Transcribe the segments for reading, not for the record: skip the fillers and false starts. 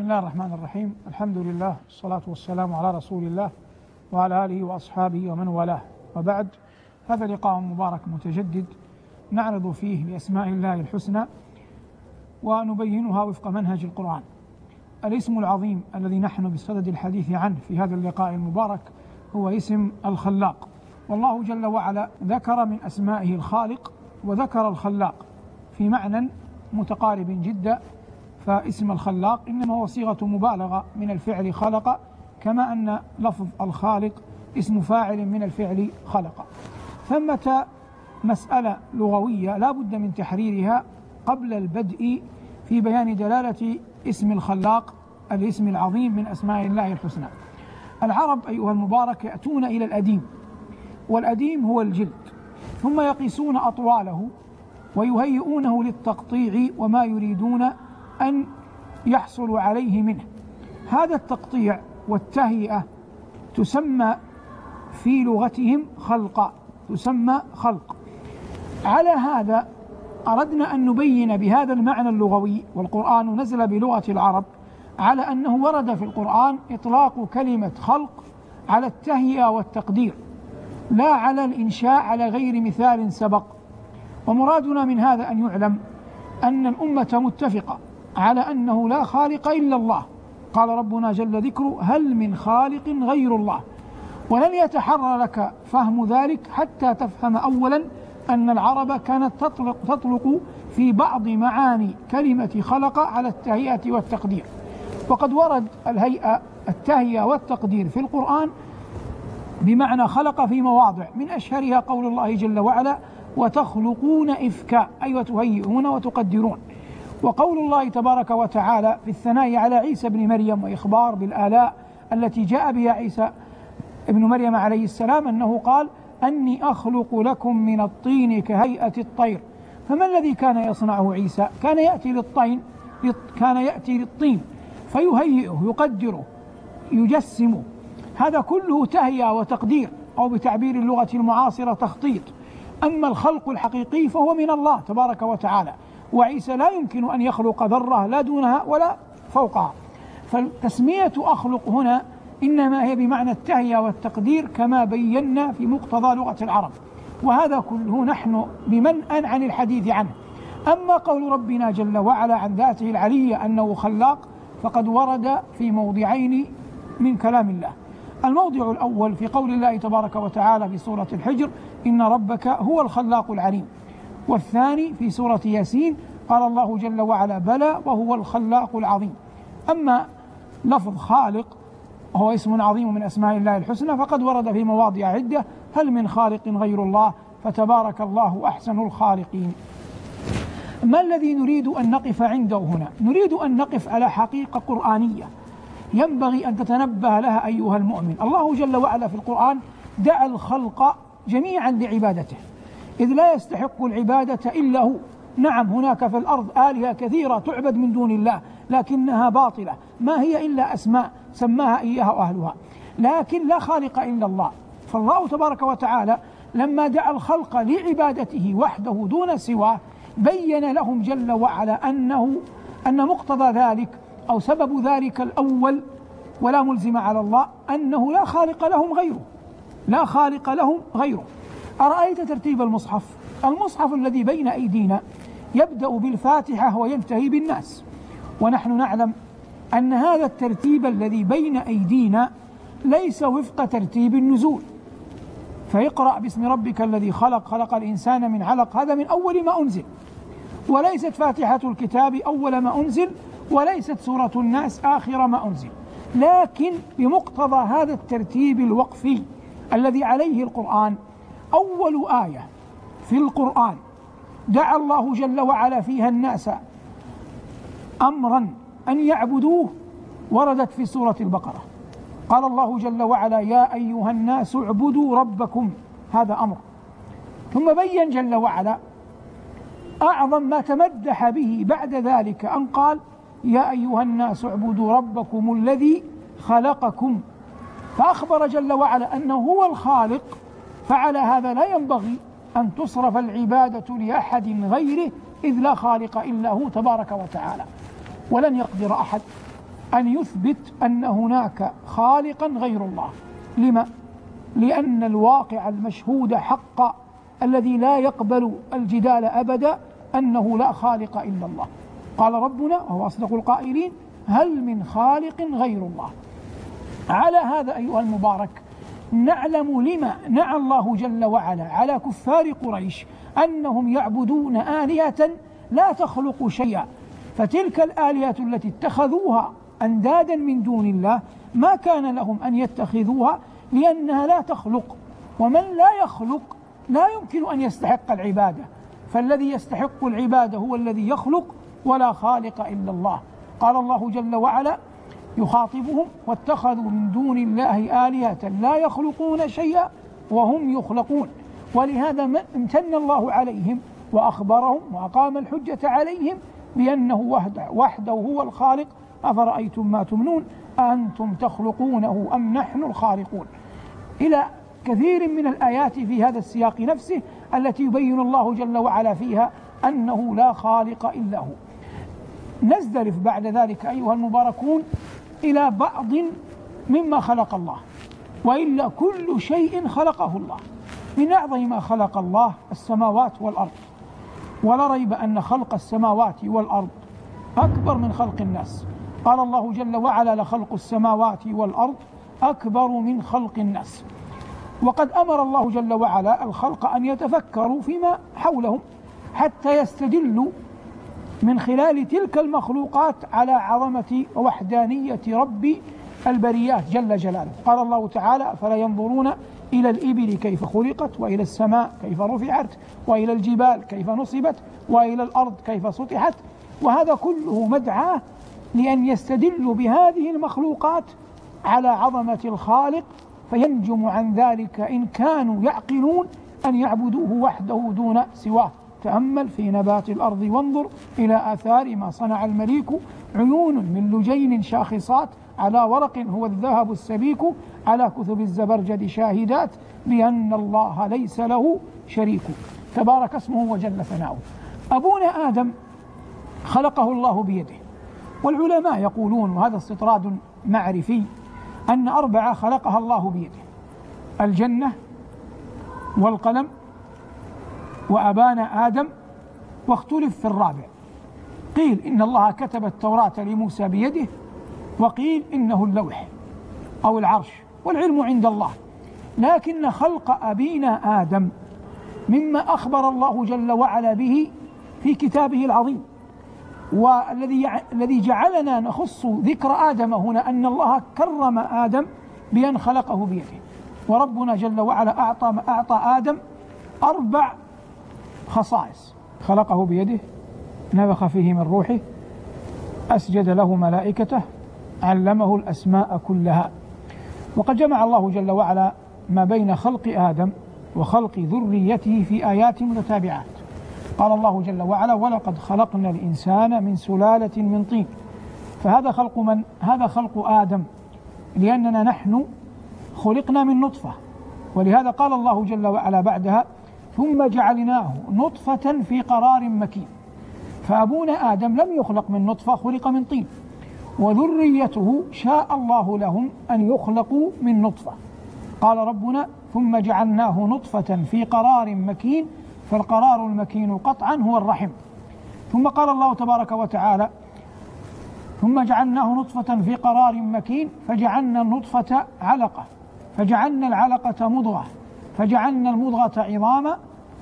الله الرحمن الرحيم. الحمد لله والصلاة والسلام على رسول الله وعلى آله وأصحابه ومن والاه، وبعد. هذا لقاء مبارك متجدد نعرض فيه لأسماء الله الحسنى ونبينها وفق منهج القرآن. الاسم العظيم الذي نحن بصدد الحديث عنه في هذا اللقاء المبارك هو اسم الخلاق. والله جل وعلا ذكر من أسمائه الخالق وذكر الخلاق في معنى متقارب جدا، فاسم الخلاق إنما هو صيغة مبالغة من الفعل خلق، كما أن لفظ الخالق اسم فاعل من الفعل خلق. ثمة مسألة لغوية لا بد من تحريرها قبل البدء في بيان دلالة اسم الخلاق الاسم العظيم من أسماء الله الحسنى. العرب أيها المبارك يأتون إلى الأديم، والأديم هو الجلد، ثم يقيسون أطواله ويهيئونه للتقطيع وما يريدون أن يحصلوا عليه منه. هذا التقطيع والتهيئة تسمى في لغتهم خلقا، تسمى خلق. على هذا أردنا أن نبين بهذا المعنى اللغوي، والقرآن نزل بلغة العرب، على أنه ورد في القرآن إطلاق كلمة خلق على التهيئة والتقدير، لا على الإنشاء على غير مثال سبق. ومرادنا من هذا أن يعلم أن الأمة متفقة على أنه لا خالق إلا الله. قال ربنا جل ذكره: هل من خالق غير الله؟ ولن يتحرى لك فهم ذلك حتى تفهم أولا أن العرب كانت تطلق في بعض معاني كلمة خلق على التهيئة والتقدير. وقد ورد التهيئة والتقدير في القرآن بمعنى خلق في مواضع، من أشهرها قول الله جل وعلا: وتخلقون إفكا، أي وتهيئون وتقدرون. وقول الله تبارك وتعالى في الثناء على عيسى بن مريم وإخبار بالآلاء التي جاء بها عيسى ابن مريم عليه السلام، أنه قال: أني أخلق لكم من الطين كهيئة الطير. فما الذي كان يصنعه عيسى؟ كان يأتي للطين فيهيئه، يقدره، يجسمه. هذا كله تهيئة وتقدير، أو بتعبير اللغة المعاصرة تخطيط. أما الخلق الحقيقي فهو من الله تبارك وتعالى، وعيسى لا يمكن أن يخلق ذرة لا دونها ولا فوقها. فالتسمية أخلق هنا إنما هي بمعنى التهيئة والتقدير كما بينا في مقتضى لغة العرب، وهذا كله نحن بمنأ عن الحديث عنه. أما قول ربنا جل وعلا عن ذاته العلية أنه خلاق فقد ورد في موضعين من كلام الله. الموضع الأول في قول الله تبارك وتعالى في سورة الحجر: إن ربك هو الخلاق العليم. والثاني في سورة ياسين قال الله جل وعلا: بلى وهو الخلاق العظيم. أما لفظ خالق هو اسم عظيم من أسماء الله الحسنى، فقد ورد في مواضع عدة: هل من خالق غير الله فتبارك الله أحسن الخالقين. ما الذي نريد أن نقف عنده هنا؟ نريد أن نقف على حقيقة قرآنية ينبغي أن تتنبه لها أيها المؤمن. الله جل وعلا في القرآن دعا الخلق جميعا لعبادته، إذ لا يستحق العبادة إلا هو. نعم، هناك في الأرض آلهة كثيرة تعبد من دون الله لكنها باطلة، ما هي إلا أسماء سماها إياها أهلها، لكن لا خالق إلا الله. فالله تبارك وتعالى لما دعا الخلق لعبادته وحده دون سواه بين لهم جل وعلا أن مقتضى ذلك أو سبب ذلك الأول ولا ملزم على الله أنه لا خالق لهم غيره، لا خالق لهم غيره. أرأيت ترتيب المصحف الذي بين أيدينا يبدأ بالفاتحة وينتهي بالناس، ونحن نعلم أن هذا الترتيب الذي بين أيدينا ليس وفق ترتيب النزول. فاقرأ باسم ربك الذي خلق، خلق الإنسان من علق، هذا من أول ما أنزل، وليست فاتحة الكتاب أول ما أنزل، وليست سورة الناس آخر ما أنزل. لكن بمقتضى هذا الترتيب الوقفي الذي عليه القرآن، أول آية في القرآن دعا الله جل وعلا فيها الناس أمرا أن يعبدوه وردت في سورة البقرة. قال الله جل وعلا: يا أيها الناس اعبدوا ربكم، هذا أمر. ثم بين جل وعلا أعظم ما تمدح به بعد ذلك أن قال: يا أيها الناس اعبدوا ربكم الذي خلقكم. فأخبر جل وعلا أنه هو الخالق، فعلى هذا لا ينبغي أن تصرف العبادة لأحد غيره، إذ لا خالق إلا هو تبارك وتعالى، ولن يقدر أحد أن يثبت أن هناك خالقا غير الله. لما؟ لأن الواقع المشهود حقا الذي لا يقبل الجدال أبدا أنه لا خالق إلا الله. قال ربنا وهو أصدق القائلين: هل من خالق غير الله. على هذا أيها المبارك نعلم لما نعى الله جل وعلا على كفار قريش أنهم يعبدون آلهة لا تخلق شيئا، فتلك الآلهة التي اتخذوها أندادا من دون الله ما كان لهم أن يتخذوها لأنها لا تخلق، ومن لا يخلق لا يمكن أن يستحق العبادة، فالذي يستحق العبادة هو الذي يخلق ولا خالق إلا الله. قال الله جل وعلا يخاطبهم: واتخذوا من دون الله آلهة لا يخلقون شيئا وهم يخلقون. ولهذا امتن الله عليهم وأخبرهم وأقام الحجة عليهم بأنه وحده هو الخالق. أفرأيتم ما تمنون أأنتم تخلقونه أم نحن الخالقون، إلى كثير من الآيات في هذا السياق نفسه التي يبين الله جل وعلا فيها أنه لا خالق إلا هو. نزدلف بعد ذلك أيها المباركون إلى بعض مما خلق الله، وإلا كل شيء خلقه الله. من أعظم ما خلق الله السماوات والأرض، ولا ريب أن خلق السماوات والأرض أكبر من خلق الناس. قال الله جل وعلا: لخلق السماوات والأرض أكبر من خلق الناس. وقد أمر الله جل وعلا الخلق أن يتفكروا فيما حولهم حتى يستدلوا من خلال تلك المخلوقات على عظمة ووحدانية رب البريات جل جلاله. قال الله تعالى: فلا ينظرون إلى الإبل كيف خلقت، وإلى السماء كيف رفعت، وإلى الجبال كيف نصبت، وإلى الأرض كيف سطحت. وهذا كله مدعاة لأن يستدلوا بهذه المخلوقات على عظمة الخالق، فينجم عن ذلك إن كانوا يعقلون أن يعبدوه وحده دون سواه. تأمل في نبات الأرض وانظر إلى آثار ما صنع المليك، عيون من لجين شاخصات على ورق هو الذهب السبيك، على كثب الزبرجد شاهدات بأن الله ليس له شريك، تبارك اسمه وجل ثناؤه. أبونا آدم خلقه الله بيده، والعلماء يقولون، وهذا استطراد معرفي، أن 4 خلقها الله بيده: الجنة والقلم وأبانا آدم، واختلف في الرابع. قيل إن الله كتب التوراة لموسى بيده، وقيل إنه اللوح أو العرش، والعلم عند الله. لكن خلق أبينا آدم مما أخبر الله جل وعلا به في كتابه العظيم، والذي جعلنا نخص ذكر آدم هنا أن الله كرم آدم بأن خلقه بيده. وربنا جل وعلا أعطى آدم 4 خصائص: خلقه بيده، نفخ فيه من روحه، أسجد له ملائكته، علمه الأسماء كلها. وقد جمع الله جل وعلا ما بين خلق آدم وخلق ذريته في آيات متتابعات. قال الله جل وعلا: ولقد خلقنا الإنسان من سلالة من طين. فهذا خلق من؟ هذا خلق آدم، لأننا نحن خلقنا من نطفة، ولهذا قال الله جل وعلا بعدها: ثم جعلناه نطفة في قرار مكين. فأبونا آدم لم يخلق من نطفة، خلق من طين، وذريته شاء الله لهم أن يخلقوا من نطفة. قال ربنا: ثم جعلناه نطفة في قرار مكين. فالقرار المكين قطعا هو الرحم. ثم قال الله تبارك وتعالى: ثم جعلناه نطفة في قرار مكين، فجعلنا النطفة علقة، فجعلنا العلقة مضغة، فجعلنا المضغة عظاما،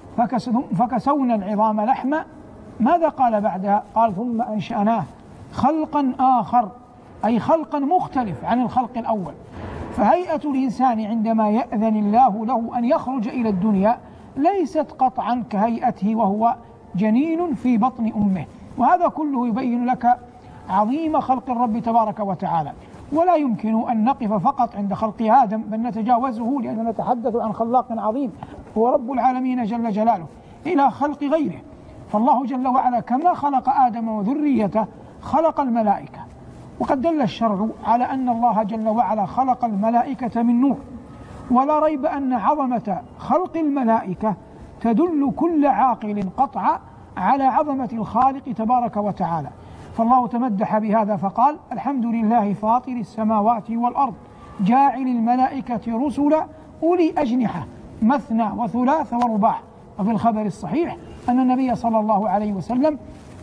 فكسونا العظام لحما. ماذا قال بعدها؟ قال: ثم أنشأناه خلقا آخر، أي خلقا مختلف عن الخلق الأول. فهيئة الإنسان عندما يأذن الله له أن يخرج إلى الدنيا ليست قطعا كهيئته وهو جنين في بطن أمه. وهذا كله يبين لك عظيم خلق الرب تبارك وتعالى. ولا يمكن أن نقف فقط عند خلق آدم، بل نتجاوزه، لأننا نتحدث عن خلاق عظيم هو رب العالمين جل جلاله، إلى خلق غيره. فالله جل وعلا كما خلق آدم وذريته خلق الملائكة. وقد دل الشرع على أن الله جل وعلا خلق الملائكة من نور، ولا ريب أن عظمة خلق الملائكة تدل كل عاقل قطعا على عظمة الخالق تبارك وتعالى. فالله تمدح بهذا فقال: الحمد لله فاطر السماوات والأرض جاعل الملائكة رسلا أولي أجنحة مثنى وثلاث ورباع. وفي الخبر الصحيح أن النبي صلى الله عليه وسلم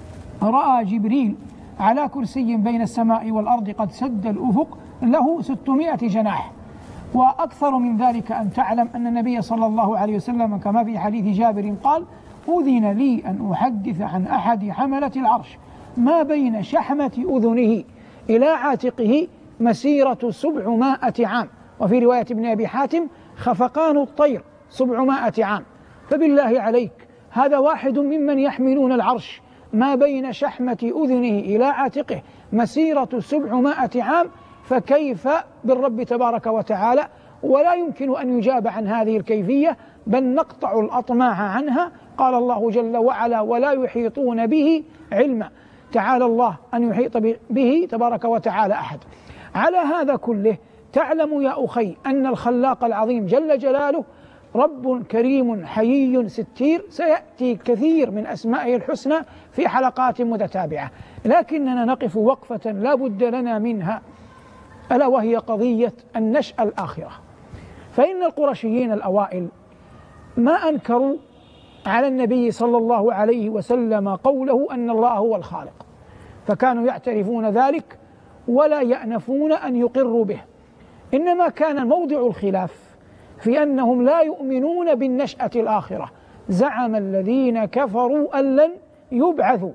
رأى جبريل على كرسي بين السماء والأرض قد سد الأفق له 600 جناح. وأكثر من ذلك أن تعلم أن النبي صلى الله عليه وسلم كما في حديث جابر قال: أذن لي أن أحدث عن أحد حملة العرش ما بين شحمة أذنه إلى عاتقه مسيرة 700 عام. وفي رواية ابن أبي حاتم: خفقان الطير 700 عام. فبالله عليك، هذا واحد ممن يحملون العرش ما بين شحمة أذنه إلى عاتقه مسيرة 700 عام، فكيف بالرب تبارك وتعالى؟ ولا يمكن أن يجاب عن هذه الكيفية، بل نقطع الأطماع عنها. قال الله جل وعلا: ولا يحيطون به علما. تعالى الله أن يحيط به تبارك وتعالى أحد. على هذا كله تعلم يا أخي أن الخلاق العظيم جل جلاله رب كريم حيي ستير، سيأتي كثير من أسمائه الحسنى في حلقات متتابعة، لكننا نقف وقفة لا بد لنا منها، ألا وهي قضية النشأة الآخرة. فإن القرشيين الأوائل ما أنكروا على النبي صلى الله عليه وسلم قوله أن الله هو الخالق، فكانوا يعترفون ذلك ولا يأنفون أن يقروا به. إنما كان موضع الخلاف في أنهم لا يؤمنون بالنشأة الآخرة. زعم الذين كفروا أن لن يبعثوا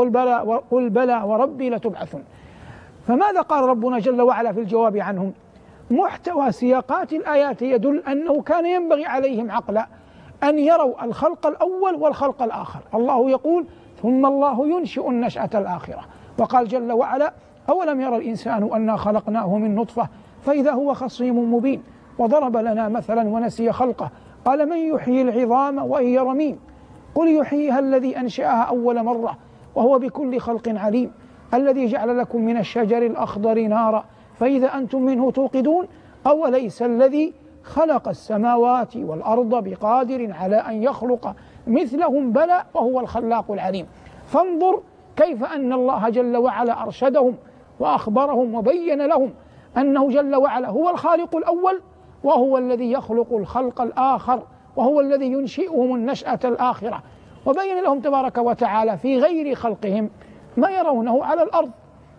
قل بلى وربي لتبعثن. فماذا قال ربنا جل وعلا في الجواب عنهم؟ محتوى سياقات الآيات يدل أنه كان ينبغي عليهم عقلا أن يروا الخلق الأول والخلق الآخر. الله يقول: ثم الله ينشئ النشأة الآخرة. وقال جل وعلا: أولم يرى الإنسان أنا خلقناه من نطفة فإذا هو خصيم مبين. وضرب لنا مثلا ونسي خلقه قال: من يحيي العظام وهي رميم قل يحييها الذي أنشأها أول مرة وهو بكل خلق عليم الذي جعل لكم من الشجر الأخضر نارا فإذا أنتم منه توقدون أوليس الذي خلق السماوات والأرض بقادر على أن يخلق مثلهم بلى وهو الخلاق العليم. فانظر كيف أن الله جل وعلا أرشدهم وأخبرهم وبين لهم أنه جل وعلا هو الخالق الأول، وهو الذي يخلق الخلق الآخر، وهو الذي ينشئهم النشأة الآخرة. وبين لهم تبارك وتعالى في غير خلقهم ما يرونه على الأرض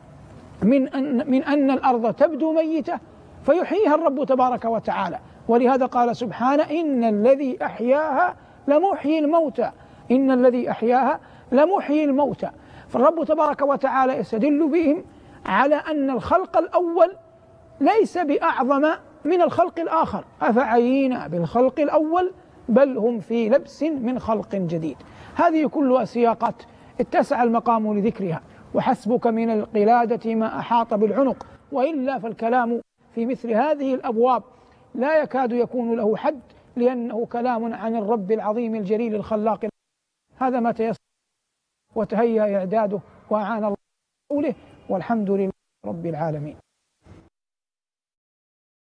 من أن الأرض تبدو ميتة فيحييها الرب تبارك وتعالى. ولهذا قال سبحانه: إن الذي أحياها لمحيي الموتى، إن الذي أحياها لمحيي الموتى. فالرب تبارك وتعالى يستدل بهم على أن الخلق الأول ليس بأعظم من الخلق الآخر. أفعينا بالخلق الأول بل هم في لبس من خلق جديد. هذه كلها سياقات اتسع المقام لذكرها، وحسبك من القلادة ما أحاط بالعنق، وإلا فالكلام في مثل هذه الأبواب لا يكاد يكون له حد، لأنه كلام عن الرب العظيم الجليل الخلاق. هذا ما تيسر وتهيأ إعداده وأعان الله قوله، والحمد لله رب العالمين.